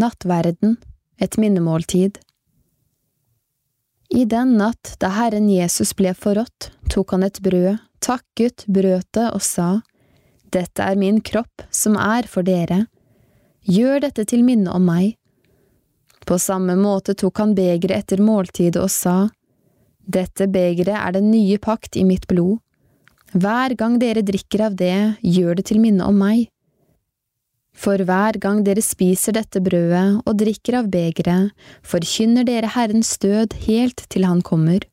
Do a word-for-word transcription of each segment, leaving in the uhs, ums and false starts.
Nattverden, et minnemåltid. I den natt da Herren Jesus ble forrådt, tok han et brød, takket, brøt det og sa, «Dette er min kropp, som er for dere. Gjør dette til minne om meg.» På samme måte tok han begeret etter måltidet og sa, «Dette begeret er den nye pakt i mitt blod. Hver gang dere drikker av det, gjør det til minne om meg. For hver gang dere spiser dette brødet og drikker av begeret, forkynner dere Herrens død helt til han kommer.»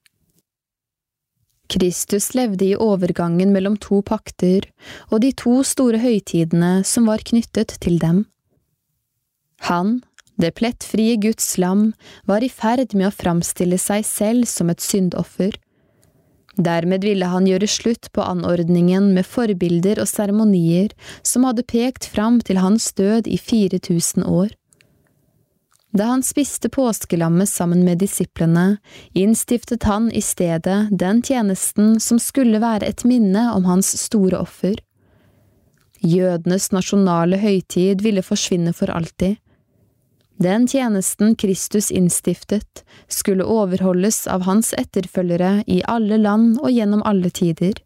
Kristus levde i overgangen mellom to pakter og de to store høytidene som var knyttet til dem. Han, det plettfrie Guds lam, var i ferd med å framstille seg selv som et syndoffer. Dermed ville han gjøre slutt på anordningen med forbilder og seremonier som hadde pekt fram til hans død i fire tusen år. Da han spiste påskelammet sammen med disiplene, innstiftet han i stedet den tjenesten som skulle være et minne om hans store offer. Jødenes nasjonale høytid ville forsvinne for alltid. Den tjenesten Kristus innstiftet skulle overholdes av hans etterfølgere i alle land og gjennom alle tider.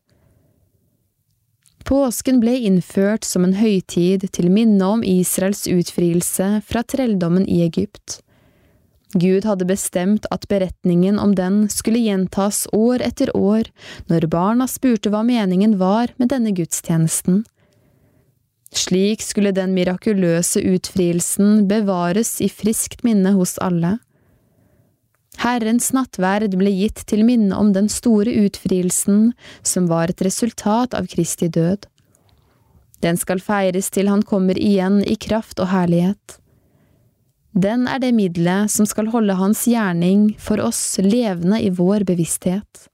Påsken ble innført som en høytid til minne om Israels utfrielse fra trelldommen i Egypt. Gud hadde bestemt at beretningen om den skulle gjentas år etter år når barna spurte hva meningen var med denne gudstjenesten. Slik skulle den mirakuløse utfrielsen bevares i friskt minne hos alle. Herrens nattverd ble gitt til minne om den store utfrielsen som var et resultat av Kristi død. Den skal feires til han kommer igjen i kraft og herlighet. Den er det middelet som skal holde hans gjerning for oss levende i vår bevissthet.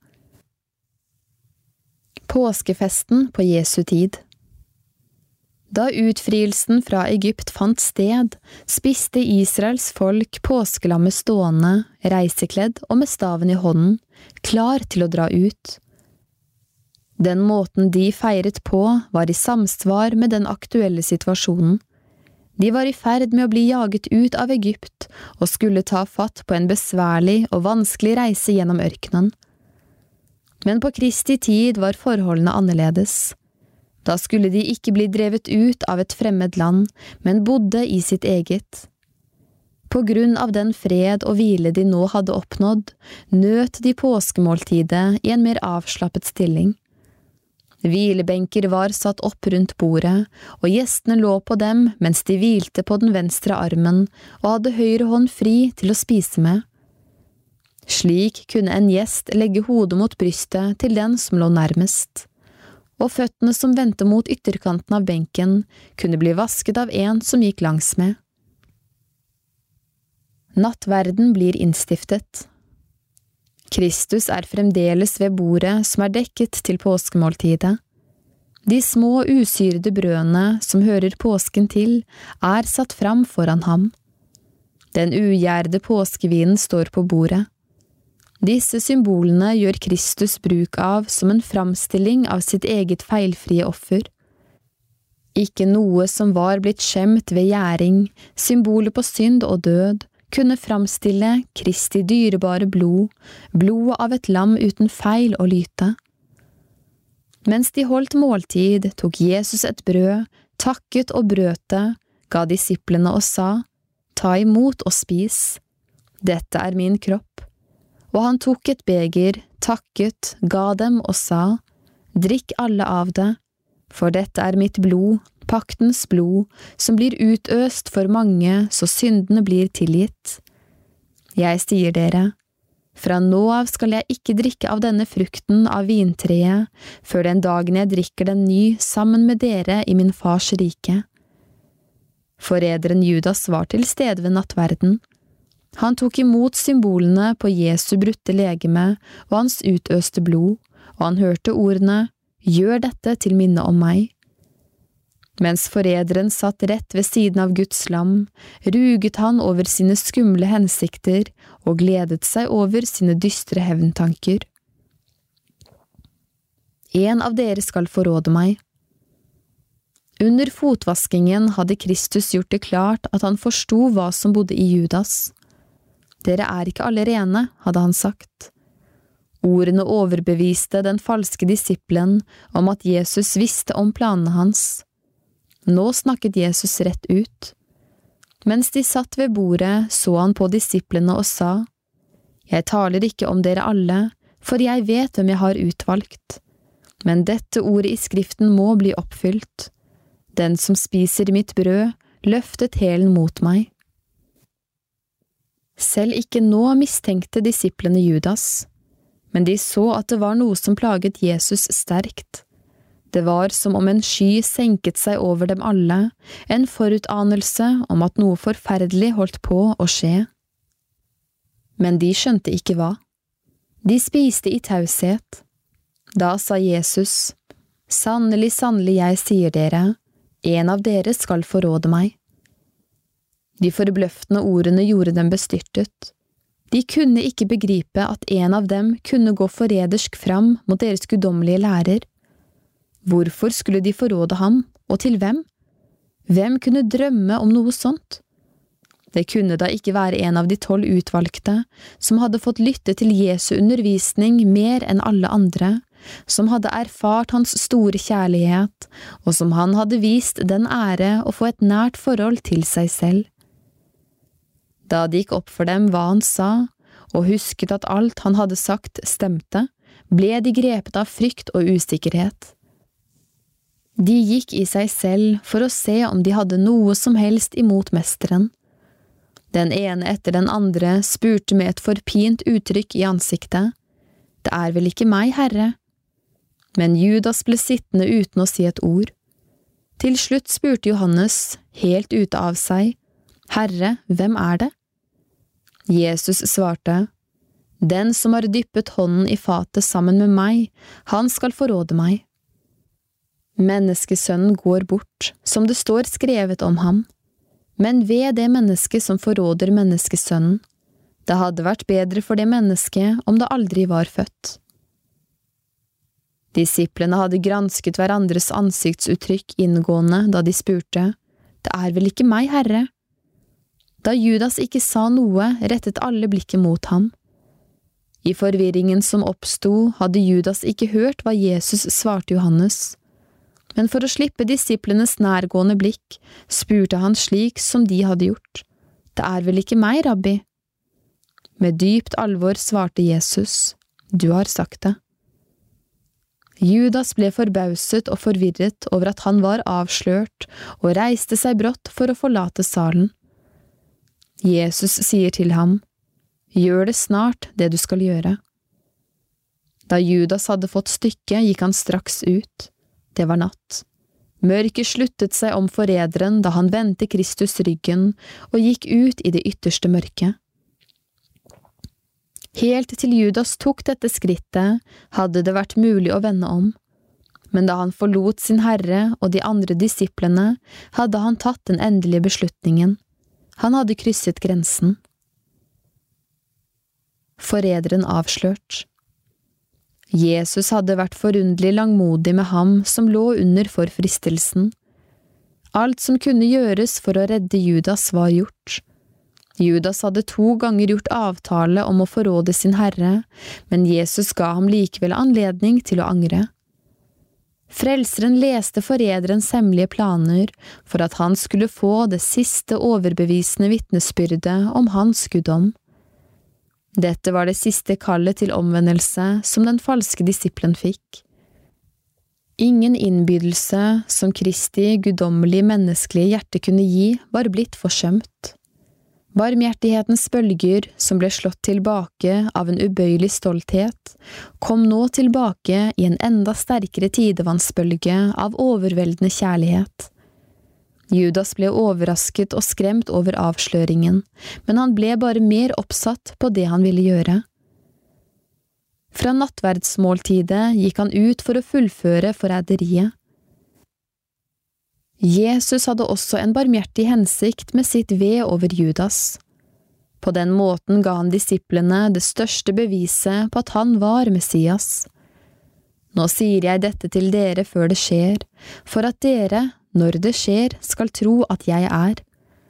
Påskefesten på Jesu tid. Da utfrielsen fra Egypt fant sted, spiste Israels folk påskelammet stående, reisekledd og med staven i hånden, klar til å dra ut. Den måten de feiret på var i samsvar med den aktuelle situasjonen. De var i ferd med å bli jaget ut av Egypt og skulle ta fatt på en besværlig og vanskelig reise gjennom ørkenen. Men på Kristi tid var forholdene annerledes. Da skulle de ikke bli drevet ut av et fremmed land, men bodde i sitt eget. På grunn av den fred og hvile de nå hadde oppnådd, nøt de påskemåltidet i en mer avslappet stilling. Hvilebenker var satt opp rundt bordet, og gjestene lå på dem mens de hvilte på den venstre armen og hadde høyre hånd fri til å spise med. Slik kunne en gjest legge hodet mot brystet til den som lå nærmest. Og føttene som vendte mot ytterkanten av benken kunne bli vasket av en som gikk langs med. Nattverden blir innstiftet. Kristus er fremdeles ved bordet som er dekket til påskemåltidet. De små usyrede brødene som hører påsken til, er satt fram foran ham. Den ugjærede påskevinen står på bordet. Disse symbolene gjør Kristus bruk av som en framstilling av sitt eget feilfrie offer. Ikke noe som var blitt skjemt ved gjæring, symbolet på synd og død, kunne framstille Kristi dyrebare blod, blodet av et lam uten feil og lyte. Mens de holdt måltid, tok Jesus et brød, takket og brøt det, ga disiplene og sa, «Ta imot og spis. Dette er min kropp.» Og han tok et beger, takket, ga dem og sa, «Drikk alle av det, for dette er mitt blod, paktens blod, som blir utøst for mange, så syndene blir tilgitt. Jeg sier dere, fra nå av skal jeg ikke drikke av denne frukten av vintreet, før den dagen jeg drikker den ny sammen med dere i min fars rike.» Forræderen Judas var til stede ved nattverden. Han tok imot symbolene på Jesu brutte legeme og hans utøste blod, og han hørte ordene, «Gjør dette til minne om meg.» Mens forræderen satt rett ved siden av Guds lam, ruget han over sine skumle hensikter og gledet seg over sine dystre hevntanker. En av dere skal forråde meg. Under fotvaskingen hadde Kristus gjort det klart at han forsto hva som bodde i Judas. Dere er ikke alle rene, hadde han sagt. Ordene overbeviste den falske disippelen om at Jesus visste om planene hans. Nå snakket Jesus rett ut. Mens de satt ved bordet, så han på disiplene og sa, «Jeg taler ikke om dere alle, for jeg vet hvem jeg har utvalgt. Men dette ordet i skriften må bli oppfylt. Den som spiser mitt brød, løftet hælen mot meg.» Selv ikke nå mistenkte disiplene Judas, men de så at det var noe som plaget Jesus sterkt. Det var som om en sky senket seg over dem alle, en forutanelse om at noe forferdelig holdt på å skje. Men de skjønte ikke hva. De spiste i taushet. Da sa Jesus, «Sannelig, sannelig, jeg sier dere, en av dere skal forråde meg.» De forbløffende ordene gjorde dem bestyrtet. De kunne ikke begripe at en av dem kunne gå forrædersk fram mot deres guddommelige lærer. Hvorfor skulle de forråde ham, og til hvem? Hvem kunne drømme om noe sånt? Det kunne da ikke være en av de tolv utvalgte, som hadde fått lytte til Jesu undervisning mer enn alle andre, som hadde erfart hans store kjærlighet, og som han hadde vist den ære å få et nært forhold til seg selv. Da det gikk opp for dem hva han sa, og husket at alt han hadde sagt stemte, ble de grepet av frykt og usikkerhet. De gikk i seg selv for å se om de hadde noe som helst imot mesteren. Den ene etter den andre spurte med et forpint uttrykk i ansiktet. «Det er vel ikke meg, Herre?» Men Judas ble sittende uten å si et ord. Til slutt spurte Johannes, helt ute av seg, «Herre, hvem er det?» Jesus svarte, «Den som har dyppet hånden i fatet sammen med meg, han skal forråde meg. Menneskesønnen går bort, som det står skrevet om ham. Men ved det mennesket som forråder menneskesønnen, det hadde vært bedre for det mennesket om det aldri var født.» Disiplene hadde gransket hverandres ansiktsuttrykk inngående da de spurte, «Det er vel ikke meg, Herre?» Da Judas ikke sa noe, rettet alle blikket mot ham. I forvirringen som oppsto, hadde Judas ikke hørt hva Jesus svarte Johannes. Men for å slippe disiplenes nærgående blikk, spurte han slik som de hadde gjort. «Det er vel ikke meg, rabbi?» Med dypt alvor svarte Jesus, «Du har sagt det.» Judas ble forbauset og forvirret over at han var avslørt, og reiste seg brått for å forlate salen. Jesus sier til ham, «Gjør det snart det du skal gjøre.» Da Judas hadde fått stykket, gikk han straks ut. Det var natt. Mørket sluttet seg om forræderen da han vendte Kristus ryggen og gikk ut i det ytterste mørket. Helt til Judas tok dette skrittet, hadde det vært mulig å vende om. Men da han forlot sin herre og de andre disiplene, hadde han tatt den endelige beslutningen. Han hadde krysset grensen. Forræderen avslørt. Jesus hadde vært forunderlig langmodig med ham som lå under for fristelsen. Alt som kunne gjøres for å redde Judas var gjort. Judas hadde to ganger gjort avtale om å forråde sin herre, men Jesus ga ham likevel anledning til å angre. Frelseren leste forræderens hemmelige planer for at han skulle få det siste overbevisende vitnesbyrdet om hans guddom. Dette var det siste kallet til omvendelse som den falske disippelen fikk. Ingen innbydelse som Kristi guddommelig menneskelige hjerte kunne gi, var blitt forsømt. Barmhjertighetens bølger, som ble slått tilbake av en ubøyelig stolthet, kom nå tilbake i en enda sterkere tidevannsbølge av overveldende kjærlighet. Judas ble overrasket og skremt over avsløringen, men han ble bare mer oppsatt på det han ville gjøre. Fra nattverdsmåltidet gikk han ut for å fullføre forræderiet. Jesus hadde også en barmhjertig hensikt med sitt ved over Judas. På den måten ga han disiplene det største beviset på at han var Messias. Nå sier jeg dette til dere før det skjer, for at dere, når det skjer, skal tro at jeg er.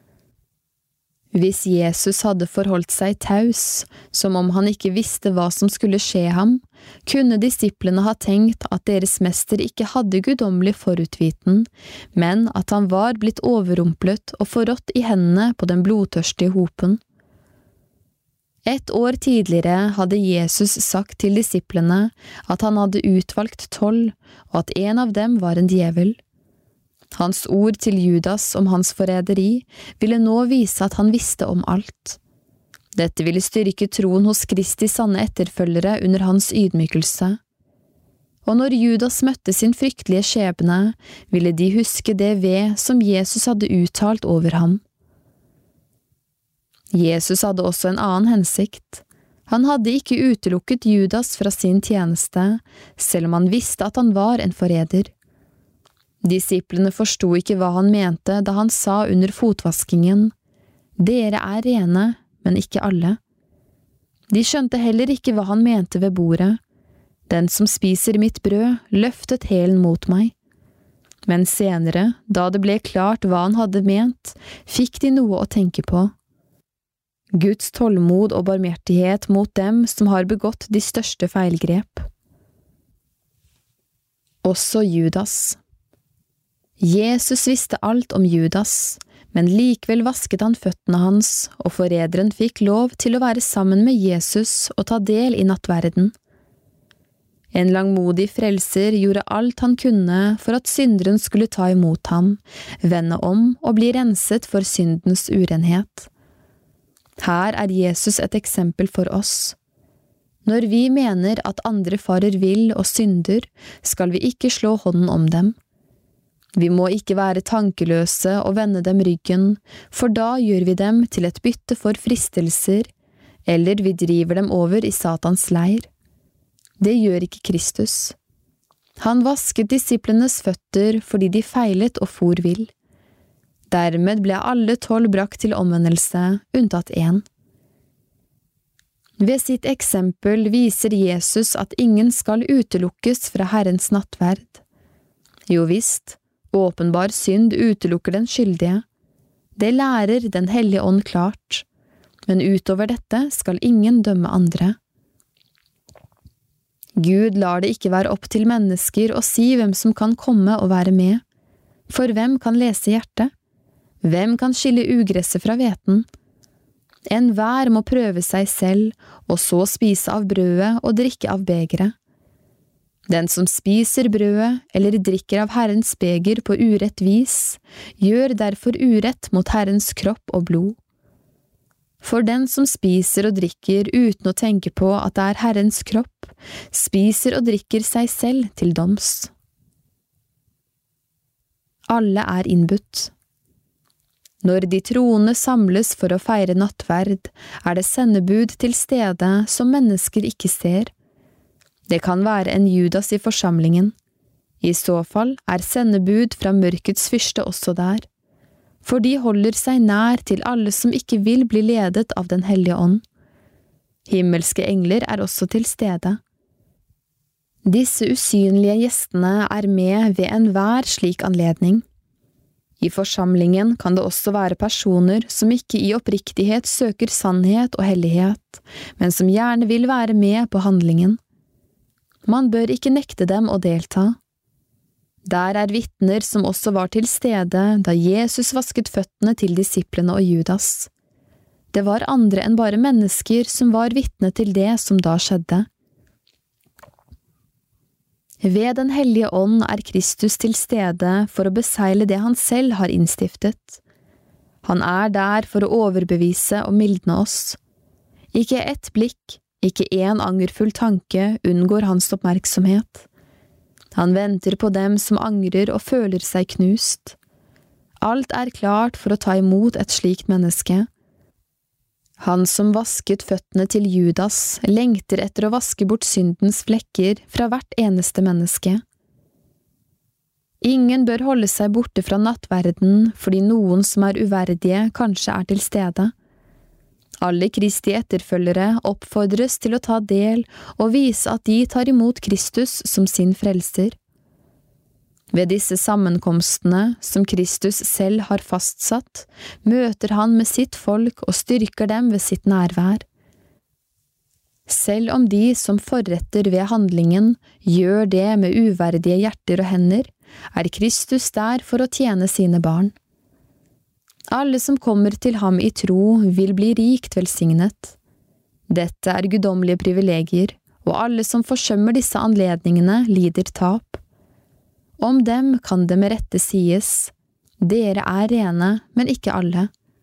Hvis Jesus hadde forholdt seg taus, som om han ikke visste hva som skulle skje ham, kunne disiplene ha tenkt at deres mester ikke hadde guddommelig forutviten, men at han var blitt overrumplet og forrådt i hendene på den blodtørstige hopen. Et år tidligere hadde Jesus sagt til disiplene at han hadde utvalgt tolv, og at en av dem var en djevel. Hans ord til Judas om hans forræderi ville nå vise at han visste om alt. Dette ville styrke troen hos Kristi sanne etterfølgere under hans ydmykelse. Og når Judas møtte sin fryktelige skjebne, ville de huske det ved som Jesus hadde uttalt over ham. Jesus hadde også en annen hensikt. Han hadde ikke utelukket Judas fra sin tjeneste, selv om han visste at han var en forræder. Disiplene forsto ikke hva han mente da han sa under fotvaskingen, «Dere er rene, men ikke alle». De skjønte heller ikke hva han mente ved bordet. «Den som spiser mitt brød, løftet hælen mot meg». Men senere, da det ble klart hva han hadde ment, fikk de noe å tenke på. Guds tålmod og barmhjertighet mot dem som har begått de største feilgrep. Også Judas. Jesus visste alt om Judas, men likevel vasket han føttene hans, og forræderen fikk lov til å være sammen med Jesus og ta del i nattverden. En langmodig frelser gjorde alt han kunne for at synderen skulle ta imot ham, vende om og bli renset for syndens urenhet. Her er Jesus et eksempel for oss. Når vi mener at andre farer vill og synder, skal vi ikke slå hånden om dem. Vi må ikke være tankeløse og vende dem ryggen, for da gjør vi dem til et bytte for fristelser, eller vi driver dem over i Satans leir. Det gjør ikke Kristus. Han vasket disiplenes føtter fordi de feilet og for vill. Dermed ble alle tolv brakt til omvendelse, unntatt én. Ved sitt eksempel viser Jesus at ingen skal utelukkes fra Herrens nattverd. Jo visst, åpenbar synd utelukker den skyldige. Det lærer Den hellige ånd klart, men utover dette skal ingen dømme andre. Gud lar det ikke være opp til mennesker å si hvem som kan komme og være med. For hvem kan lese hjertet? Hvem kan skille ugresset fra hveten? Enhver må prøve seg selv, og så spise av brødet og drikke av begeret. Den som spiser brødet eller drikker av Herrens beger på urett vis, gjør derfor urett mot Herrens kropp og blod. For den som spiser og drikker uten å tenke på at det er Herrens kropp, spiser og drikker seg selv til doms. Alle er innbudt. Når de troende samles for å feire nattverd, er det sendebud til stede som mennesker ikke ser. Det kan være en Judas i forsamlingen. I så fall er sendebud fra mørkets fyrste også der, for de holder seg nær til alle som ikke vil bli ledet av Den hellige ånd. Himmelske engler er også til stede. Disse usynlige gjestene er med ved enhver slik anledning. I forsamlingen kan det også være personer som ikke i oppriktighet søker sannhet og hellighet, men som gjerne vil være med på handlingen. Man bør ikke nekte dem å delta. Der er vitner som også var til stede da Jesus vasket føttene til disiplene og Judas. Det var andre enn bare mennesker som var vitne til det som da skjedde. Ved Den hellige ånd er Kristus til stede for å besegle det han selv har innstiftet. Han er der for å overbevise og mildne oss. Ikke ett blikk, ikke en angerfull tanke unngår hans oppmerksomhet. Han venter på dem som angrer og føler seg knust. Alt er klart for å ta imot et slikt menneske. Han som vasket føttene til Judas lengter etter å vaske bort syndens flekker fra hvert eneste menneske. Ingen bør holde seg borte fra nattverden fordi noen som er uverdige kanskje er til stede. Alle Kristi etterfølgere oppfordres til å ta del og vise at de tar imot Kristus som sin frelser. Ved disse sammenkomstene, som Kristus selv har fastsatt, møter han med sitt folk og styrker dem ved sitt nærvær. Selv om de som forretter ved handlingen gjør det med uverdige hjerter og hender, er Kristus der for å tjene sine barn. Alle som kommer til ham i tro vil bli rikt velsignet. Dette er guddommelige privilegier, og alle som forsømmer disse anledningene lider tap. Om dem kan det med rette sies, dere er rene, men ikke alle.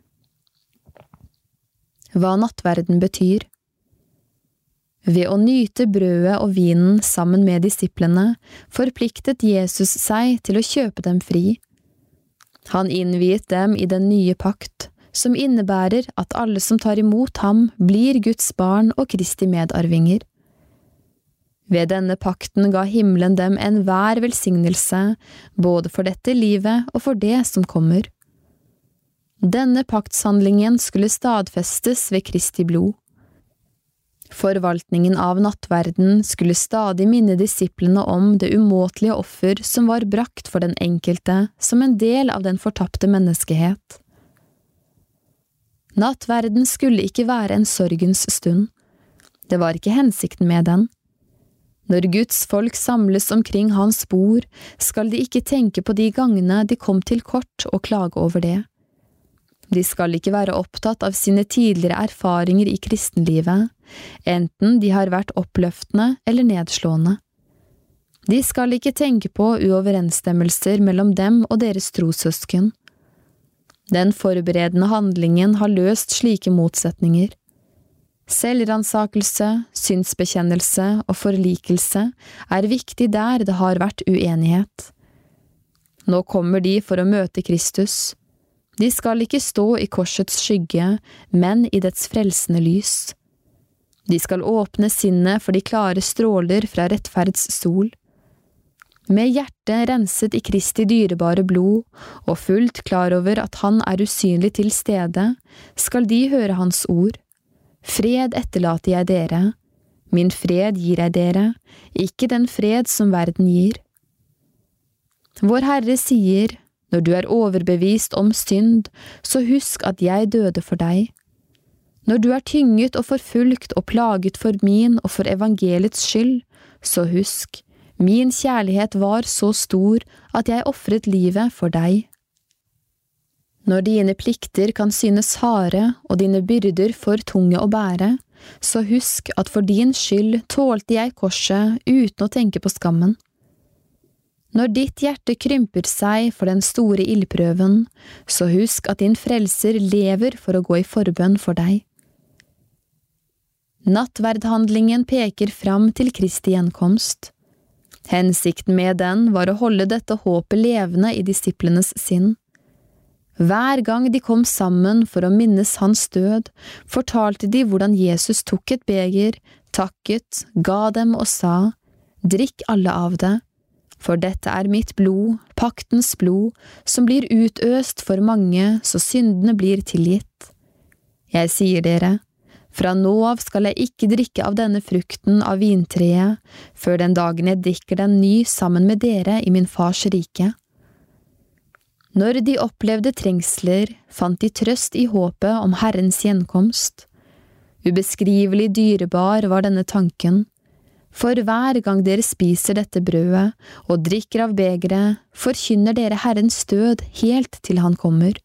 Hva nattverden betyr. Ved å nyte brødet og vinen sammen med disiplene, forpliktet Jesus seg til å kjøpe dem fri. Han innviet dem i den nye pakt, som innebærer at alle som tar imot ham blir Guds barn og Kristi medarvinger. Ved denne pakten ga himmelen dem enhver velsignelse, både for dette livet og for det som kommer. Denne paktshandlingen skulle stadfestes ved Kristi blod. Forvaltningen av nattverden skulle stadig minne disiplene om det umåtelige offer som var brakt for den enkelte som en del av den fortapte menneskehet. Nattverden skulle ikke være en sorgens stund. Det var ikke hensikten med den. Når Guds folk samles omkring hans bord, skal de ikke tenke på de gangene de kom til kort og klage over det. De skal ikke være opptatt av sine tidligere erfaringer i kristenlivet, enten de har vært oppløftende eller nedslående. De skal ikke tenke på uoverensstemmelser mellom dem og deres trossøsken. Den forberedende handlingen har løst slike motsetninger. Selvransakelse, synsbekjennelse og forlikelse er viktig der det har vært uenighet. Nå kommer de for å møte Kristus. De skal ikke stå i korsets skygge, men i dets frelsende lys. De skal åpne sinnet for de klare stråler fra rettferds sol. Med hjertet renset i Kristi dyrebare blod, og fullt klar over at han er usynlig til stede, skal de høre hans ord. Fred etterlater jeg dere, min fred gir jeg dere, ikke den fred som verden gir. Vår Herre sier, når du er overbevist om synd, så husk at jeg døde for deg. Når du er tynget og forfulgt og plaget for min og for evangeliets skyld, så husk, min kjærlighet var så stor at jeg offret livet for deg. Når dine plikter kan synes harde og dine byrder for tunge å bære, så husk at for din skyld tålte jeg korset uten å tenke på skammen. Når ditt hjerte krymper seg for den store ildprøven, så husk at din frelser lever for å gå i forbønn for deg. Nattverdhandlingen peker fram til Kristi gjenkomst. Hensikten med den var å holde dette håpet levende i disiplenes sinn. Hver gang de kom sammen for å minnes hans død, fortalte de hvordan Jesus tok et beger, takket, ga dem og sa, «Drikk alle av det, for dette er mitt blod, paktens blod, som blir utøst for mange, så syndene blir tilgitt. Jeg sier dere, fra nå av skal jeg ikke drikke av denne frukten av vintreet, før den dagen jeg drikker den ny sammen med dere i min fars rike.» Når de opplevde trengsler, fant de trøst i håpet om Herrens gjenkomst. Ubeskrivelig dyrebar var denne tanken. For hver gang dere spiser dette brødet og drikker av begeret, forkynner dere Herrens død helt til han kommer.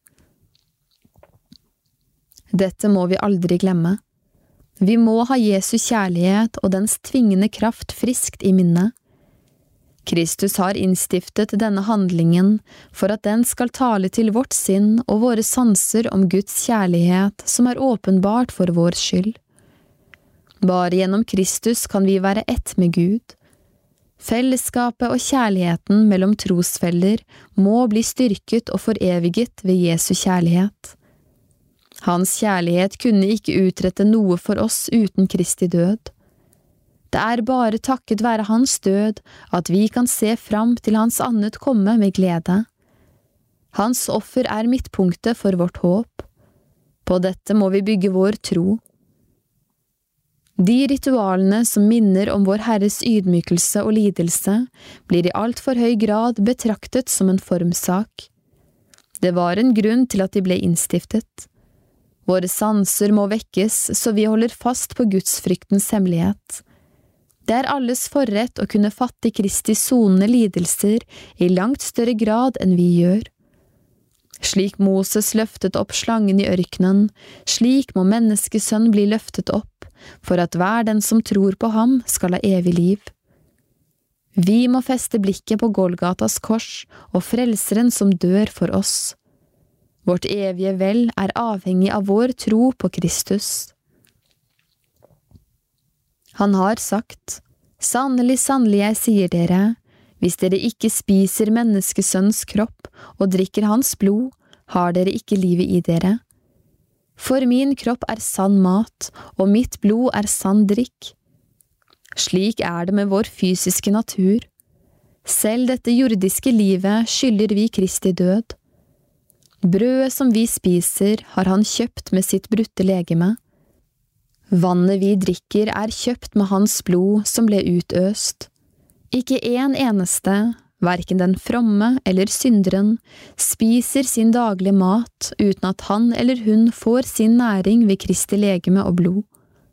Dette må vi aldri glemme. Vi må ha Jesu kjærlighet og dens tvingende kraft friskt i minne. Kristus har innstiftet denne handlingen for at den skal tale til vårt sinn og våre sanser om Guds kjærlighet som er åpenbart for vår skyld. Bare gjennom Kristus kan vi være ett med Gud. Fellesskapet og kjærligheten mellom trosfeller må bli styrket og foreviget ved Jesu kjærlighet. Hans kjærlighet kunne ikke utrette noe for oss uten Kristi død. Det er bare takket være hans død at vi kan se fram til hans annet komme med glede. Hans offer er midtpunktet for vårt håp. På dette må vi bygge vår tro. De ritualene som minner om vår Herres ydmykelse og lidelse, blir i alt for høy grad betraktet som en formsak. Det var en grunn til at de ble innstiftet. Våre sanser må vekkes, så vi holder fast på gudsfryktens hemmelighet. Det er alles forrett å kunne fatte Kristi sonende lidelser i langt større grad enn vi gjør. Slik Moses løftet opp slangen i ørkenen, slik må menneskesønn bli løftet opp, for at hver den som tror på ham skal ha evig liv. Vi må feste blikket på Golgatas kors og frelseren som dør for oss. Vårt evige vel er avhengig av vår tro på Kristus. Han har sagt, «Sannelig, sannelig, jeg sier dere, hvis dere ikke spiser menneskesønns kropp og drikker hans blod, har dere ikke livet i dere. For min kropp er sann mat, og mitt blod er sann drikk. Slik er det med vår fysiske natur. Selv dette jordiske livet skylder vi Kristi død. Brødet som vi spiser, har han kjøpt med sitt brutte legeme. Vannet vi drikker er kjøpt med hans blod som ble utøst. Ikke en eneste, hverken den fromme eller synderen, spiser sin daglige mat uten at han eller hun får sin næring ved Kristi legeme og blod.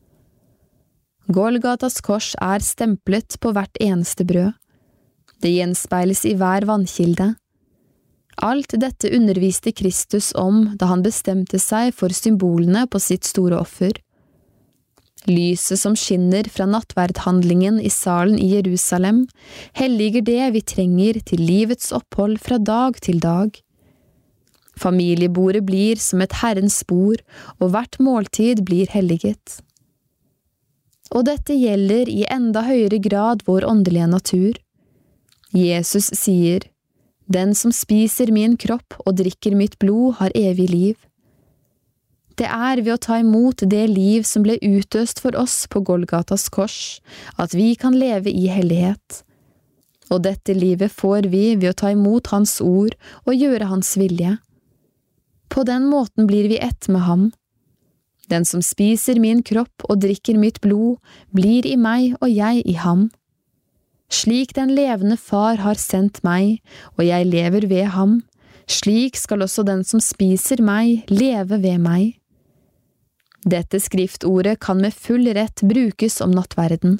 Golgatas kors er stemplet på hvert eneste brød. Det gjenspeiles i hver vannkilde. Alt dette underviste Kristus om da han bestemte seg for symbolene på sitt store offer. Lyset som skinner fra nattverdhandlingen i salen i Jerusalem, helliger det vi trenger til livets opphold fra dag til dag. Familiebordet blir som et Herrens bord, og hvert måltid blir helliget. Og dette gjelder i enda høyere grad vår åndelige natur. Jesus sier, «Den som spiser min kropp og drikker mitt blod har evig liv». Det er ved å ta imot det liv som ble utøst for oss på Golgatas kors, at vi kan leve i hellighet. Og dette livet får vi ved å ta imot hans ord og gjøre hans vilje. På den måten blir vi ett med ham. Den som spiser min kropp og drikker mitt blod, blir i meg og jeg i ham. Slik den levende far har sendt meg, og jeg lever ved ham, slik skal også den som spiser meg leve ved meg. Dette skriftordet kan med full rett brukes om nattverden.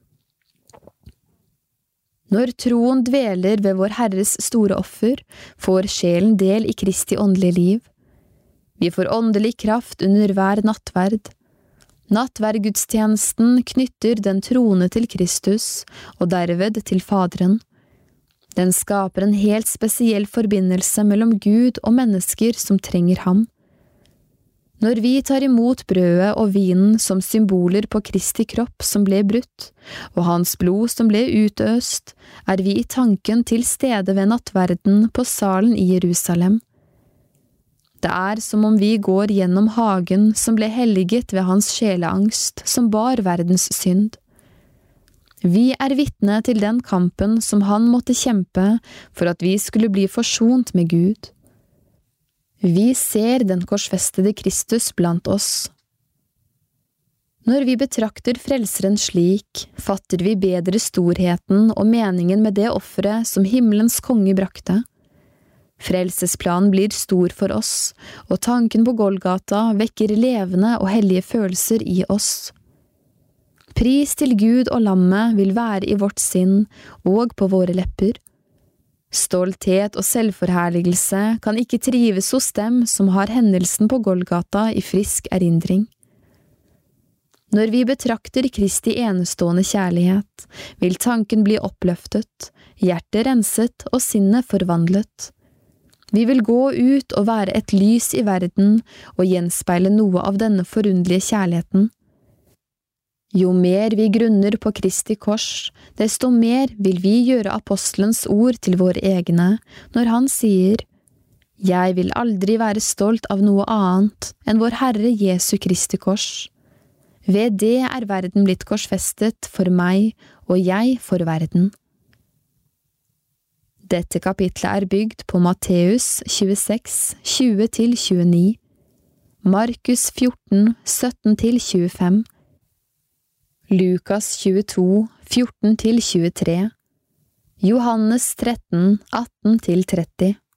Når troen dveler ved vår Herres store offer, får sjelen del i Kristi åndelige liv. Vi får åndelig kraft under hver nattverd. Nattverdgudstjenesten knytter den troende til Kristus, og derved til Faderen. Den skaper en helt spesiell forbindelse mellom Gud og mennesker som trenger ham. Når vi tar imot brødet og vinen som symboler på Kristi kropp som ble brutt, og hans blod som ble utøst, er vi i tanken til stede ved nattverden på salen i Jerusalem. Det er som om vi går gjennom hagen som ble helliget ved hans sjeleangst som bar verdens synd. Vi er vitne til den kampen som han måtte kjempe for at vi skulle bli forsont med Gud. Vi ser den korsfestede Kristus blant oss. Når vi betrakter frelseren slik, fatter vi bedre storheten og meningen med det offeret som himmelens konge brakte. Frelsesplanen blir stor for oss, og tanken på Golgata vekker levende og hellige følelser i oss. Pris til Gud og lammet vil være i vårt sinn og på våre lepper. Stolthet og selvforherligelse kan ikke trives hos dem som har hendelsen på Golgata i frisk erindring. Når vi betrakter Kristi enestående kjærlighet, vil tanken bli oppløftet, hjertet renset og sinnet forvandlet. Vi vil gå ut og være et lys i verden og gjenspeile noe av denne forunderlige kjærligheten. Jo mer vi grunner på Kristi kors, desto mer vil vi gjøre apostelens ord til våre egne, når han sier, «Jeg vil aldri være stolt av noe annet enn vår Herre Jesu Kristi kors. Ved det er verden blitt korsfestet for meg, og jeg for verden.» Dette kapitlet er bygd på Matteus tjueseks, tjue til tjueni, Markus fjorten, sytten til tjuefem, Lukas tjueto, fjorten til tjuetre, Johannes tretten, atten til tretti.